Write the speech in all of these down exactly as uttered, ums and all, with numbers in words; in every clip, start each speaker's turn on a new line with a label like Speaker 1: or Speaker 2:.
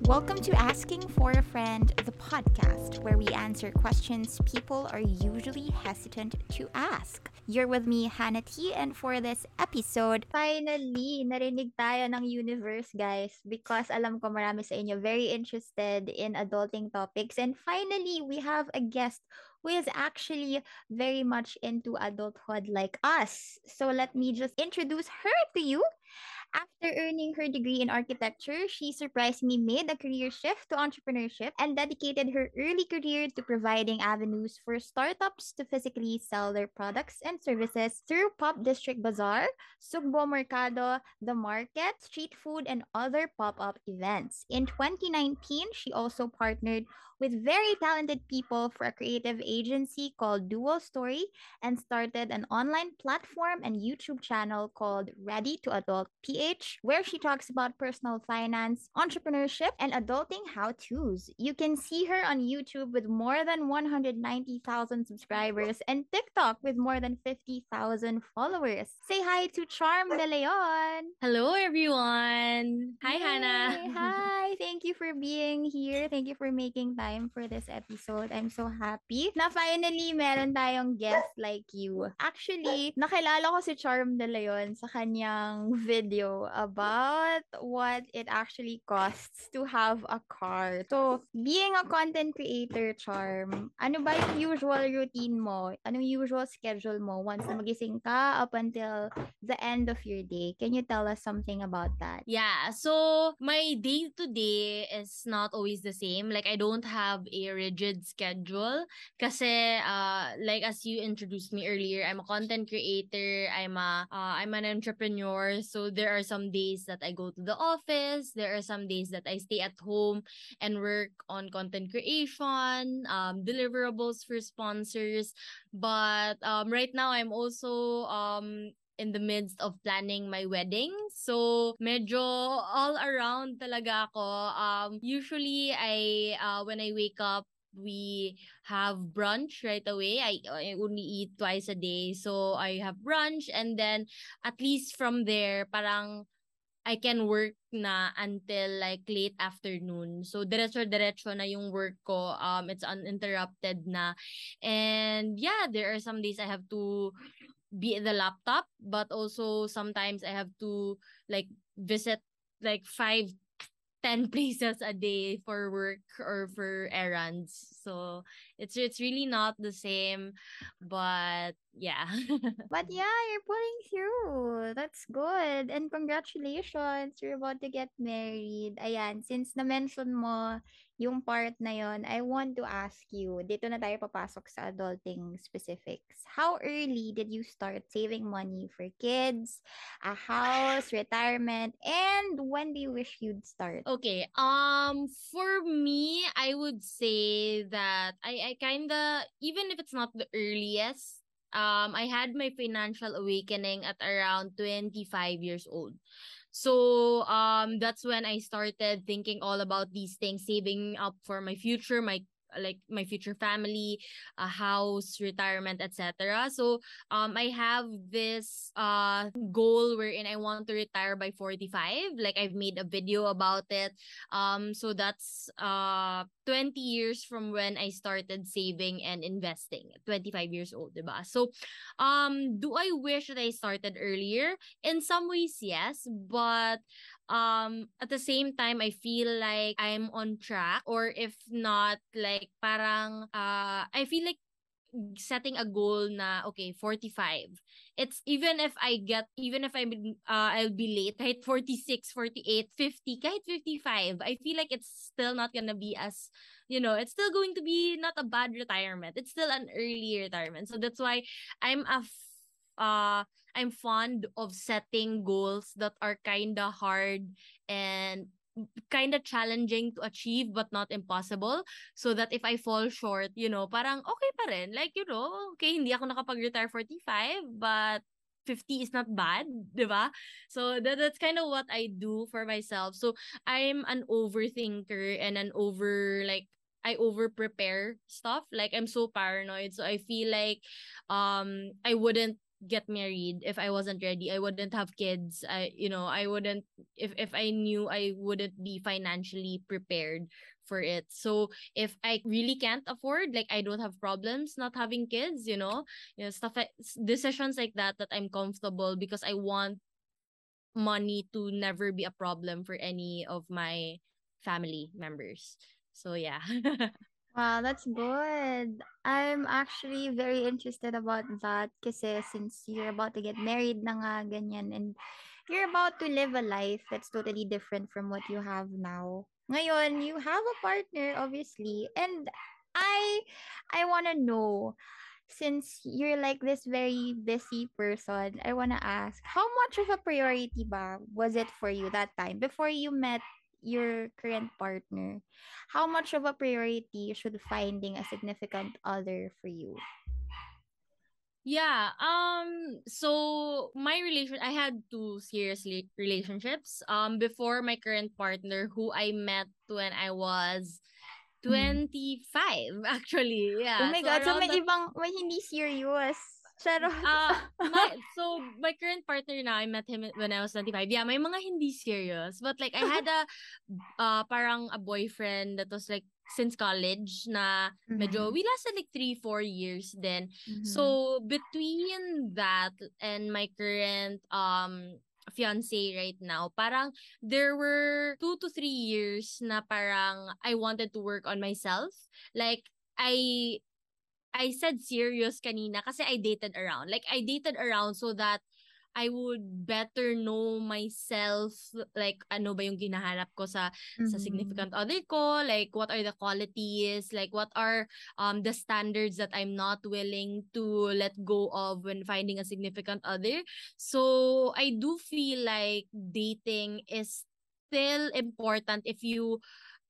Speaker 1: Welcome to Asking for a Friend, the podcast where we answer questions people are usually hesitant to ask. You're with me, Hannah T, and for this episode, finally, narinig tayo ng universe, guys, because alam ko marami sa inyo very interested in adulting topics. And finally, we have a guest who is actually very much into adulthood like us. So let me just introduce her to you. After earning her degree in architecture, she surprisingly made a career shift to entrepreneurship and dedicated her early career to providing avenues for startups to physically sell their products and services through Pop District Bazaar, Sugbo Mercado, The Market, street food, and other pop up events. In twenty nineteen, she also partnered with very talented people for a creative agency called Dual Story and started an online platform and YouTube channel called Ready to Adult P H, where she talks about personal finance, entrepreneurship, and adulting how to's. You can see her on YouTube with more than one hundred ninety thousand subscribers and TikTok with more than fifty thousand followers. Say hi to Charm De Leon.
Speaker 2: Hello, everyone. Hi,
Speaker 1: Yay!
Speaker 2: Hannah.
Speaker 1: Hi! Thank you for being here. Thank you for making time for this episode. I'm so happy na finally meron tayong guest like you. Actually, nakilala ko si Charm De Leon sa kanyang video about what it actually costs to have a car. So, being a content creator, Charm, ano ba yung usual routine mo? Anong usual schedule mo once na magising ka up until the end of your day? Can you tell us something about that?
Speaker 2: Yeah, so my day to day is not always the same. Like, I don't have a rigid schedule. Kasi, uh, like as you introduced me earlier, I'm a content creator. I'm a, uh, I'm an entrepreneur. So there are some days that I go to the office. There are some days that I stay at home and work on content creation, um, deliverables for sponsors. But um, right now, I'm also um in the midst of planning my wedding. So, medyo all around talaga ako. Um, usually, I, uh, when I wake up, we have brunch right away. I, I only eat twice a day. So, I have brunch and then at least from there, parang I can work na until like late afternoon. So, diretso-diretso na yung work ko. Um, it's uninterrupted na. And yeah, there are some days I have to be at the laptop, but also sometimes I have to like visit like five, ten places a day for work or for errands. So it's it's really not the same, but yeah.
Speaker 1: But yeah, you're pulling through. That's good. And congratulations, you're about to get married. Ayan, since na-mention mo yung part na yon, I want to ask you, dito na tayo papasok sa adulting specifics. How early did you start saving money for kids, a house, retirement, and when do you wish you'd start?
Speaker 2: Okay. Um for me, I would say that I I kind of, even if it's not the earliest, um I had my financial awakening at around twenty-five years old. So um that's when I started thinking all about these things, saving up for my future, my like my future family, a house, retirement, et cetera. So um I have this uh goal wherein I want to retire by forty-five. Like, I've made a video about it. Um so that's uh twenty years from when I started saving and investing. twenty-five years old, diba? So um do I wish that I started earlier? In some ways, yes, but um at the same time, I feel like I'm on track, or if not, like parang uh I feel like setting a goal na okay, forty-five. It's even if I get even if I'm uh, I'll be late, kahit forty-six, forty-eight, fifty, kahit fifty-five, I feel like it's still not gonna be as, you know, it's still going to be not a bad retirement. It's still an early retirement. So that's why I'm a f- uh I'm fond of setting goals that are kind of hard and kind of challenging to achieve but not impossible, so that if I fall short, you know, parang okay pa rin. Like, you know, okay, hindi ako nakapag-retire forty-five, but fifty is not bad, di ba? So that, that's kind of what I do for myself. So I'm an overthinker and an over, like, I over prepare stuff. Like, I'm so paranoid. So I feel like um I wouldn't get married if I wasn't ready. I wouldn't have kids. I you know, I wouldn't if if I knew I wouldn't be financially prepared for it. So if I really can't afford, like I don't have problems not having kids, you know, you know, stuff like decisions like that that I'm comfortable because I want money to never be a problem for any of my family members. So yeah.
Speaker 1: Wow, that's good. I'm actually very interested about that kasi since you're about to get married na nga, ganyan, and you're about to live a life that's totally different from what you have now. Ngayon, you have a partner, obviously, and I I want to know, since you're like this very busy person, I want to ask, how much of a priority ba was it for you that time before you met your current partner? How much of a priority should finding a significant other for you?
Speaker 2: Yeah, um so my relation I had two serious li- relationships um before my current partner, who I met when I was
Speaker 1: Mhm.
Speaker 2: twenty-five actually.
Speaker 1: Oh
Speaker 2: Yeah.
Speaker 1: my
Speaker 2: So
Speaker 1: God, so
Speaker 2: around
Speaker 1: may
Speaker 2: that
Speaker 1: ibang, may hindi serious. Charot.
Speaker 2: uh my so my current partner now, I met him when I was twenty-five. Yeah, may mga hindi serious, but like I had a uh parang a boyfriend that was like since college na medyo
Speaker 1: Mhm.
Speaker 2: we lasted like three four years then.
Speaker 1: Mhm.
Speaker 2: So between that and my current um fiance right now, parang there were two to three years na parang I wanted to work on myself. Like I I said serious kanina kasi I dated around. Like, I dated around so that I would better know myself, like ano ba yung ginahanap ko sa sa
Speaker 1: Mhm.
Speaker 2: significant other ko, like what are the qualities, like what are um the standards that I'm not willing to let go of when finding a significant other. So I do feel like dating is still important if you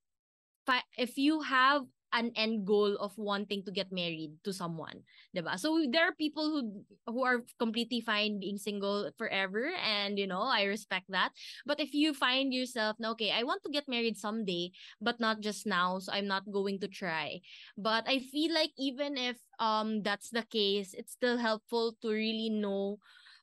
Speaker 2: fi- if you have an end goal of wanting to get married to someone, 'di ba? So there are people who who are completely fine being single forever, and you know, I respect that. But if you find yourself, na, okay, I want to get married someday, but not just now, so I'm not going to try. But I feel like even if um that's the case, it's still helpful to really know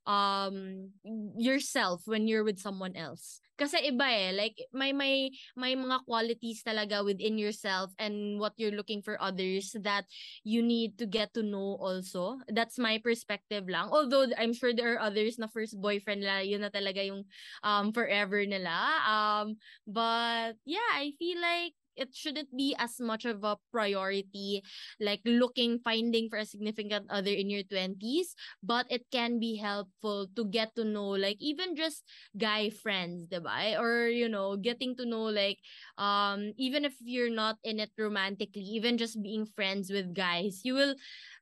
Speaker 2: um yourself when you're with someone else. Kasi iba eh, like may may may mga qualities talaga within yourself and what you're looking for others that you need to get to know also. That's my perspective lang. Although I'm sure there are others na first boyfriend nila, yun na talaga yung um forever nila. Um but yeah, I feel like it shouldn't be as much of a priority, like looking finding for a significant other in your twenties, but it can be helpful to get to know, like even just guy friends, diba? Or, you know, getting to know, like, um, even if you're not in it romantically, even just being friends with guys, you will,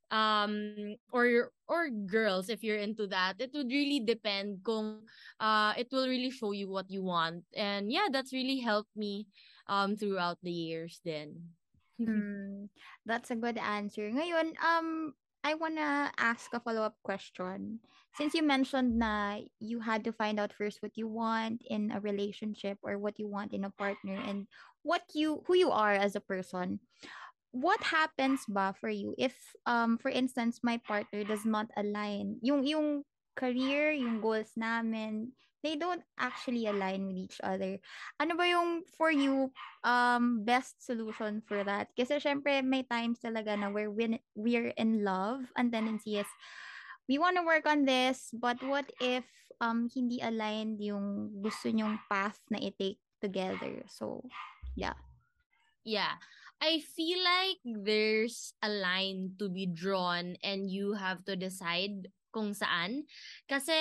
Speaker 2: um, or, or girls, if you're into that, it would really depend kung, uh, it will really show you what you want. And yeah, that's really helped me, um, throughout the years then.
Speaker 1: Hmm, that's a good answer. Ngayon, um, I wanna ask a follow-up question. Since you mentioned na you had to find out first what you want in a relationship or what you want in a partner and what you who you are as a person. What happens ba for you if um for instance my partner does not align yung yung career, yung goals namin, they don't actually align with each other? Ano ba yung for you um best solution for that? Kasi syempre may times talaga na where when we're in love, and tendency is we want to work on this, but what if um hindi aligned yung gusto nyong path na i-take together? So yeah.
Speaker 2: Yeah. I feel like there's a line to be drawn and you have to decide kung saan. Kasi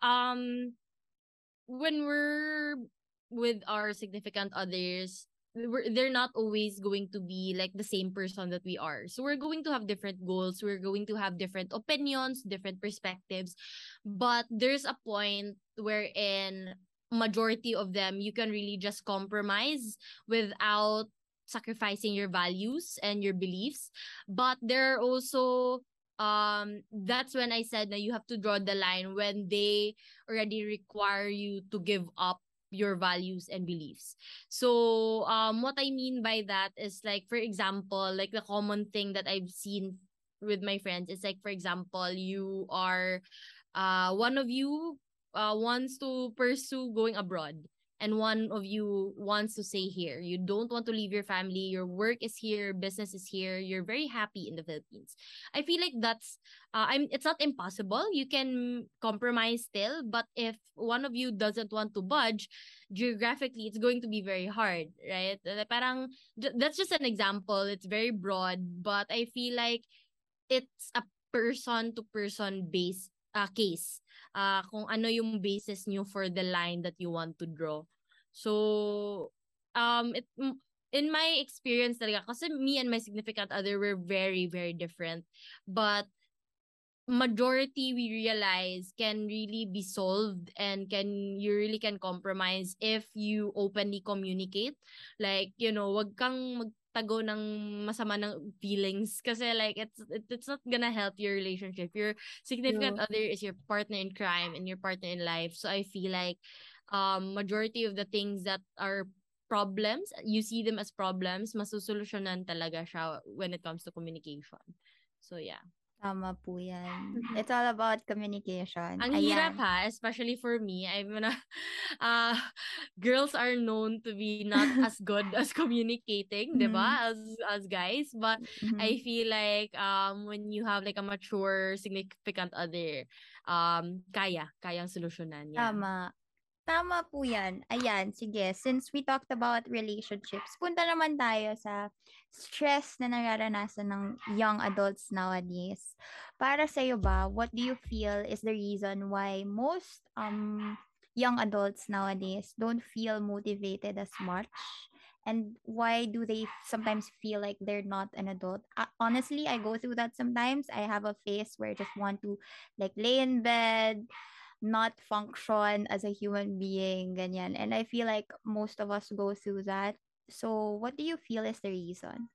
Speaker 2: um when we're with our significant others, we're, they're not always going to be like the same person that we are. So we're going to have different goals, we're going to have different opinions, different perspectives. But there's a point wherein majority of them you can really just compromise without sacrificing your values and your beliefs. But there are also um that's when I said that you have to draw the line when they already require you to give up your values and beliefs. So um what I mean by that is, like, for example, like the common thing that I've seen with my friends. It's like, for example, you are uh one of you uh wants to pursue going abroad, and one of you wants to stay here. You don't want to leave your family. Your work is here, business is here. You're very happy in the Philippines. I feel like that's uh, I'm it's not impossible. You can compromise still, but if one of you doesn't want to budge, geographically it's going to be very hard, right? Uh, Parang j- that's just an example. It's very broad, but I feel like it's a person to person base uh, case. Uh, kung ano yung basis nyo for the line that you want to draw. So, um, it m- in my experience talaga, kasi me and my significant other were very, very different. But majority we realize can really be solved, and can you really can compromise if you openly communicate. Like, you know, wag kang magtago ng masama ng feelings, kasi like it's it, it's not gonna help your relationship. Your significant
Speaker 1: True.
Speaker 2: other is your partner in crime and your partner in life. So I feel like um majority of the things that are problems, you see them as problems, masusolusyonan talaga siya when it comes to communication. So yeah.
Speaker 1: Tama po yan. It's all about communication.
Speaker 2: Ang hirap
Speaker 1: Ayan.
Speaker 2: ha, especially for me. I'm gonna, uh, girls are known to be not as good as communicating, di
Speaker 1: Mhm.
Speaker 2: ba? As, as guys. But
Speaker 1: Mhm.
Speaker 2: I feel like um, when you have like a mature, significant other, um, kaya, kayang solusyonan, yeah.
Speaker 1: Tama. Tama po yan. Ayan, sige. Since we talked about relationships, punta naman tayo sa stress na nararanasan ng young adults nowadays. Para sa iyo ba, what do you feel is the reason why most um young adults nowadays don't feel motivated as much? And why do they sometimes feel like they're not an adult? Uh, honestly, I go through that sometimes. I have a phase where I just want to like lay in bed, not function as a human being, ganyan. And I feel like most of us go through that. So, what do you feel is the reason?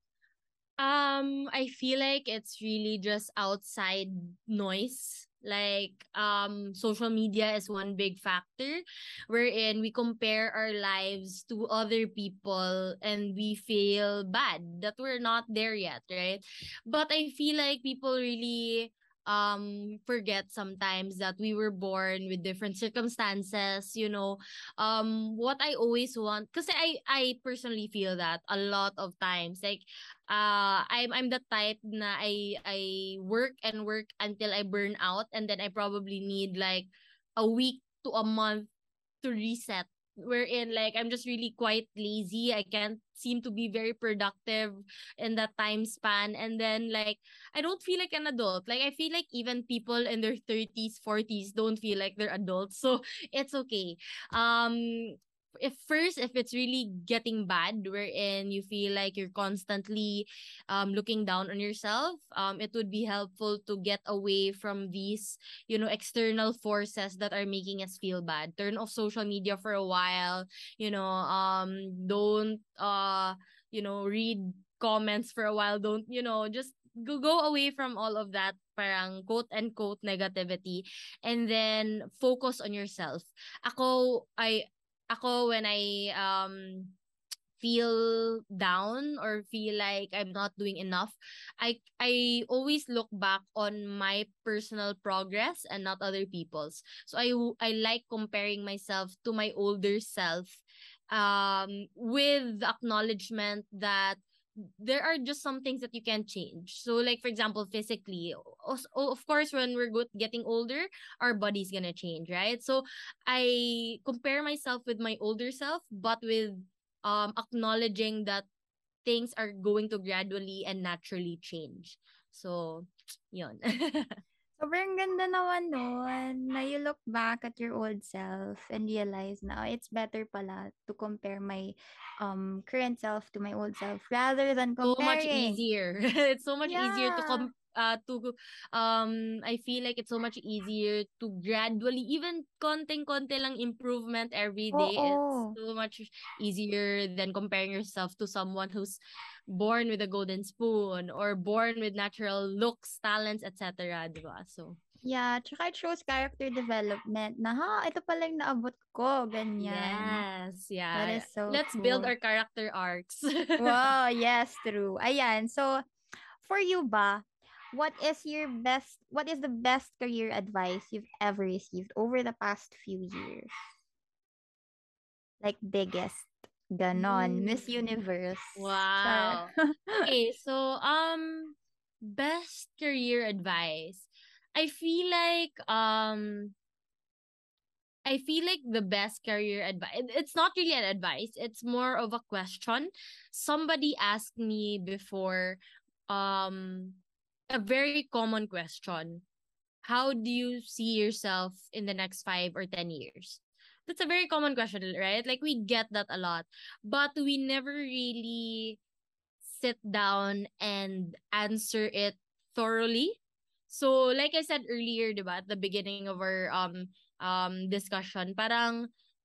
Speaker 2: Um, I feel like it's really just outside noise. Like um social media is one big factor wherein we compare our lives to other people and we feel bad that we're not there yet, right? But I feel like people really um forget sometimes that we were born with different circumstances, you know. Um what I always want, because I I personally feel that a lot of times, like uh I'm I'm the type na I I work and work until I burn out, and then I probably need like a week to a month to reset, wherein like I'm just really quite lazy. I can't seem to be very productive in that time span, and then like I don't feel like an adult. Like I feel like even people in their thirties, forties don't feel like they're adults. So it's okay. Um if first, if it's really getting bad wherein you feel like you're constantly um looking down on yourself, um it would be helpful to get away from these, you know, external forces that are making us feel bad. Turn off social media for a while, you know. Um don't uh you know, read comments for a while. Don't, you know, just go go away from all of that parang quote unquote negativity, and then focus on yourself. Ako I ako when I um feel down or feel like I'm not doing enough, I I always look back on my personal progress and not other people's. So I w- I like comparing myself to my older self, um with the acknowledgement that there are just some things that you can change. So like for example, physically, of of course when we're good, getting older, our body's gonna change, right? So I compare myself with my older self, but with um acknowledging that things are going to gradually and naturally change. So, yun.
Speaker 1: Sobrang ganda naman nun, na you look back at your old self and realize na, "Oh, it's better pala to compare my um current self to my old self rather than
Speaker 2: So much
Speaker 1: comparing."
Speaker 2: easier. It's so much easier to
Speaker 1: Yeah.
Speaker 2: com uh to um I feel like it's so much easier to gradually, even konting-konti lang improvement every day. It's
Speaker 1: Oo.
Speaker 2: so much easier than comparing yourself to someone who's born with a golden spoon or born with natural looks, talents, et cetera. Diba? So
Speaker 1: Yeah, tsaka it shows character development na, "Ha, ito pala yung naabot ko," ganyan.
Speaker 2: yes,
Speaker 1: That
Speaker 2: yeah.
Speaker 1: is so
Speaker 2: Let's build
Speaker 1: cool.
Speaker 2: our character arcs.
Speaker 1: Wow, yes, true. Ayan, so for you ba, What is your best what is the best career advice you've ever received over the past few years? Like biggest. Ganon. Miss
Speaker 2: Mm.
Speaker 1: Universe. Char.
Speaker 2: Wow. Okay, so um best career advice. I feel like um I feel like the best career advice, it's not really an advice, it's more of a question. Somebody asked me before um a very common question. How do you see yourself in the next five or ten years? That's a very common question, right? Like we get that a lot, but we never really sit down and answer it thoroughly. So like I said earlier, diba, at the beginning of our um um discussion, parang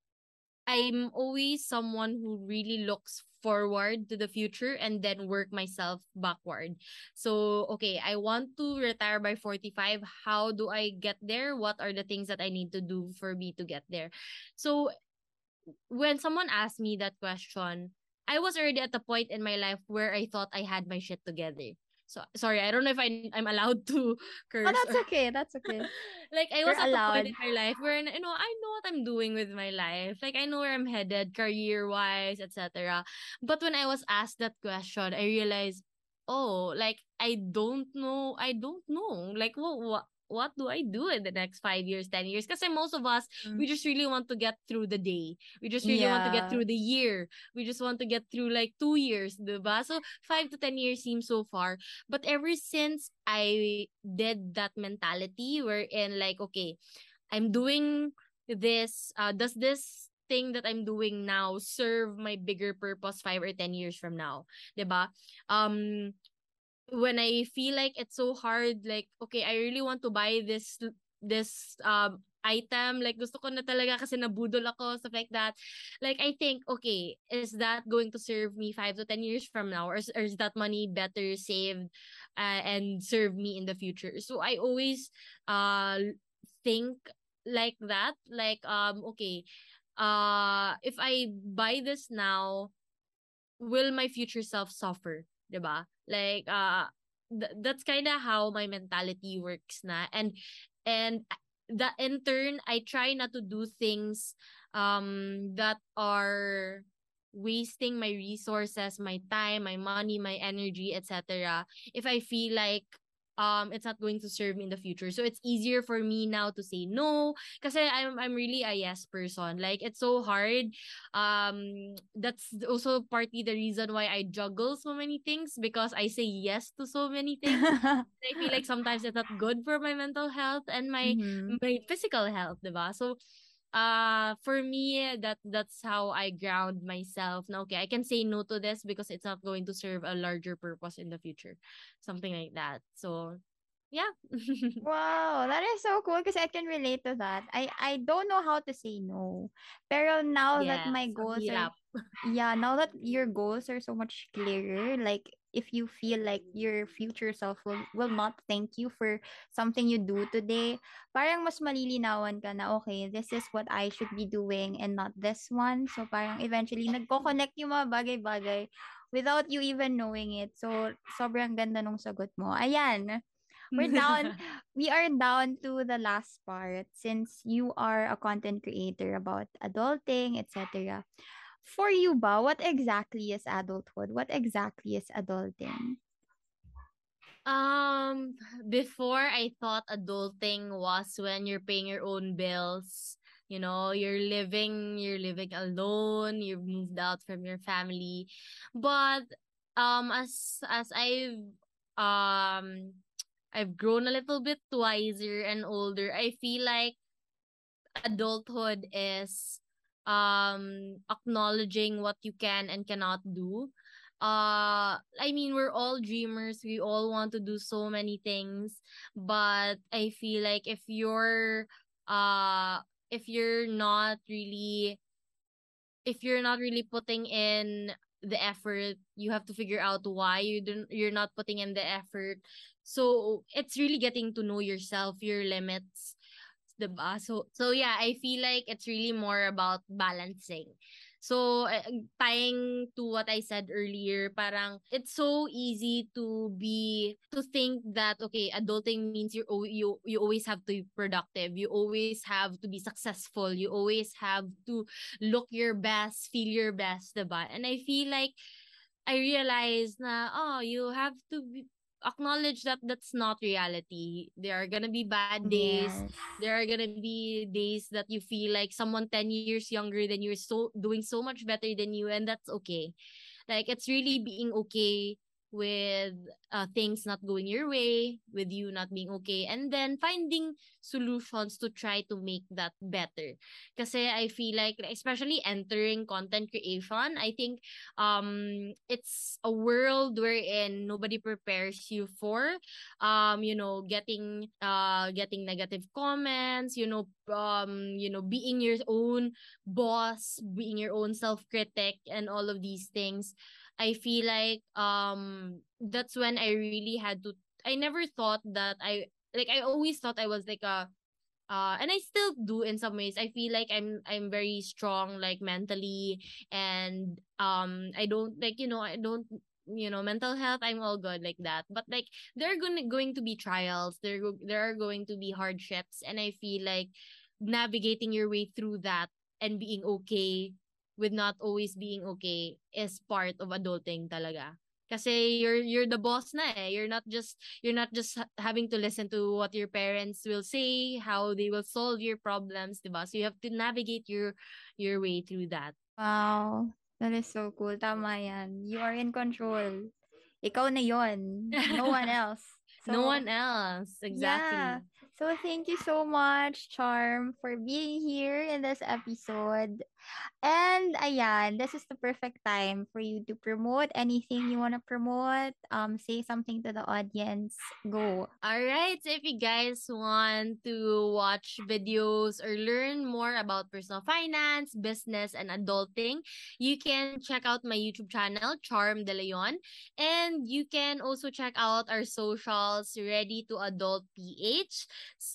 Speaker 2: I'm always someone who really looks forward to the future and then work myself backward. So, okay, I want to retire by forty-five. How do I get there? What are the things that I need to do for me to get there? So, when someone asked me that question, I was already at the point in my life where I thought I had my shit together. So sorry, I don't know if I I'm allowed to
Speaker 1: Oh,
Speaker 2: curse or
Speaker 1: that's okay. That's okay.
Speaker 2: like I
Speaker 1: You're
Speaker 2: was at the point
Speaker 1: allowed.
Speaker 2: in my life where you know I know what I'm doing with my life. Like I know where I'm headed career wise, et cetera. But when I was asked that question, I realized, oh, like I don't know. I don't know. Like what what what do I do in the next five years, ten years? Because most of us,
Speaker 1: Mm.
Speaker 2: we just really want to get through the day. We just really want to get
Speaker 1: Yeah.
Speaker 2: through the year. We just want to get through like two years, diba? So five to ten years seems so far. But ever since I did that mentality wherein like, okay, I'm doing this, uh, does this thing that I'm doing now serve my bigger purpose five or ten years from now? 'Di ba? Um, when I feel like it's so hard, like, okay, I really want to buy this this um item, like gusto ko na talaga kasi nabudol ako, stuff like that. Like I think, okay, is that going to serve me five to ten years from now, or is, or is that money better saved uh, and serve me in the future? So I always uh think like that, like um okay, uh if I buy this now, will my future self suffer, 'di ba? Like uh th- that's kind of how my mentality works na. And and that in turn I try not to do things um that are wasting my resources, my time, my money, my energy, et cetera. If I feel like um it's not going to serve me in the future. So it's easier for me now to say no kasi I'm I'm really a yes person. Like it's so hard, um that's also partly the reason why I juggle so many things, because I say yes to so many things. I feel like sometimes it's not good for my mental health and my
Speaker 1: Mm-hmm.
Speaker 2: my physical health, diba? So uh for me, that that's how I ground myself. Now, okay, I can say no to this because it's not going to serve a larger purpose in the future. Something like that. So yeah.
Speaker 1: Wow, that is so cool because I can relate to that. I I don't know how to say no. Pero now that
Speaker 2: Yes,
Speaker 1: my
Speaker 2: ang
Speaker 1: goals are
Speaker 2: hirap.
Speaker 1: yeah, now that your goals are so much clearer, like if you feel like your future self will, will not thank you for something you do today, parang mas malilinawan ka na, okay, this is what I should be doing and not this one. So parang eventually nagko-connect yung mga bagay-bagay without you even knowing it. So sobrang ganda nung sagot mo. Ayan, we're down we are down to the last part since you are a content creator about adulting, etc. For you ba, what exactly is adulthood? What exactly is adulting?
Speaker 2: Um, before I thought adulting was when you're paying your own bills. You know, you're living, you're living alone, you've moved out from your family. But um as as I've um I've grown a little bit wiser and older, I feel like adulthood is um acknowledging what you can and cannot do. uh I mean, we're all dreamers, we all want to do so many things, but I feel like if you're uh if you're not really if you're not really putting in the effort, you have to figure out why you don't you're not putting in the effort. So it's really getting to know yourself, your limits, diba? So so yeah, I feel like it's really more about balancing. So, uh, tying to what I said earlier, parang it's so easy to be to think that okay, adulting means you you you always have to be productive. You always have to be successful. You always have to look your best, feel your best, diba? And I feel like I realized na oh, you have to be, acknowledge that that's not reality. There are gonna be bad days.
Speaker 1: Yes.
Speaker 2: There are gonna be days that you feel like someone ten years younger than you is so doing so much better than you, and that's okay. Like it's really being okay with uh, things not going your way, with you not being okay, and then finding solutions to try to make that better. Kasi I feel like, especially entering content creation, I think um it's a world wherein nobody prepares you for um you know getting uh getting negative comments, you know um you know being your own boss, being your own self critic, and all of these things. I feel like um that's when I really had to I never thought that I like I always thought I was like a uh and I still do in some ways. I feel like I'm I'm very strong like mentally, and um I don't like you know I don't you know mental health, I'm all good like that. But like there are going going to be trials, there go- there are going to be hardships, and I feel like navigating your way through that and being okay with not always being okay is part of adulting talaga. Kasi you're you're the boss na eh. You're not just you're not just ha- having to listen to what your parents will say, how they will solve your problems, diba? So you have to navigate your your way through that.
Speaker 1: Wow. That is so cool. Tama yan. You are in control. Ikaw na yon. No one else.
Speaker 2: No
Speaker 1: So,
Speaker 2: one else.
Speaker 1: yeah.
Speaker 2: Exactly.
Speaker 1: So thank you so much, Charm, for being here in this episode. And ayan, this is the perfect time for you to promote anything you want to promote. Um, say something to the audience. Go.
Speaker 2: All right. So if you guys want to watch videos or learn more about personal finance, business, and adulting, you can check out my YouTube channel, Charm De Leon. And you can also check out our socials, Ready to Adult P H.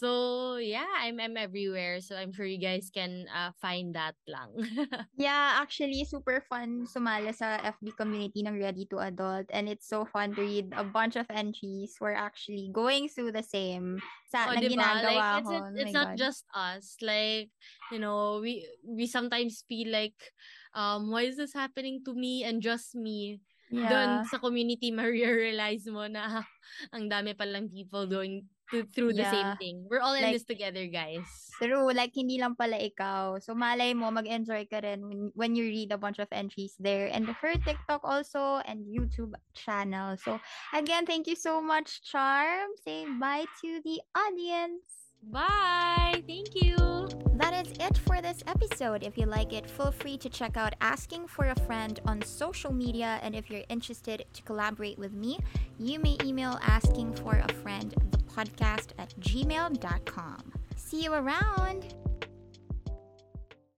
Speaker 2: So yeah, I'm, I'm everywhere. So I'm sure you guys can uh, find that lang.
Speaker 1: Yeah, actually, super fun sumali sa F B community ng Ready to Adult. And it's so fun to read a bunch of entries who are actually going through the same sa,
Speaker 2: Oh,
Speaker 1: na
Speaker 2: 'di ba? Like
Speaker 1: ginagawa
Speaker 2: it's
Speaker 1: ko.
Speaker 2: it,
Speaker 1: Oh my
Speaker 2: it's not
Speaker 1: God.
Speaker 2: just us. Like, you know, we we sometimes feel like um why is this happening to me and just me? Doon
Speaker 1: Yeah.
Speaker 2: sa community ma-realize mo na ang dami palang people going to, through the same
Speaker 1: Yeah.
Speaker 2: thing. We're all in
Speaker 1: Like,
Speaker 2: this together, guys.
Speaker 1: true. Like, hindi lang pala ikaw. So, malay mo, mag-enjoy ka rin when, when you read a bunch of entries there. And her TikTok also and YouTube channel. So, again, thank you so much, Charm. Say bye to the audience.
Speaker 2: Bye. Thank you.
Speaker 1: That is it for this episode. If you like it, feel free to check out Asking for a Friend on social media. And if you're interested to collaborate with me, you may email asking for a friend the podcast at gmail dot com. See you around.